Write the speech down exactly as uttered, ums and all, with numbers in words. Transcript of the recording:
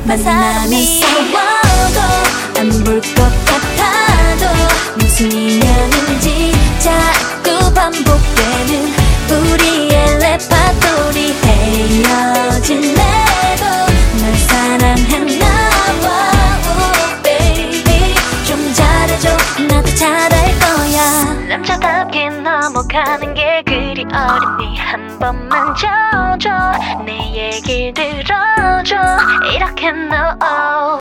만나면 싸워도 안 볼 것 같아도 무슨 인연인지 자꾸 반복되는 우리의 레파토리. 헤어질래도 널 사랑했나봐. oh, baby 좀 잘해줘. 나도 잘할 거야. 남자답게 넘어가는 게 그리 어렵니. 한 번만 져줘. 내 얘길 들어줘. 이렇게 no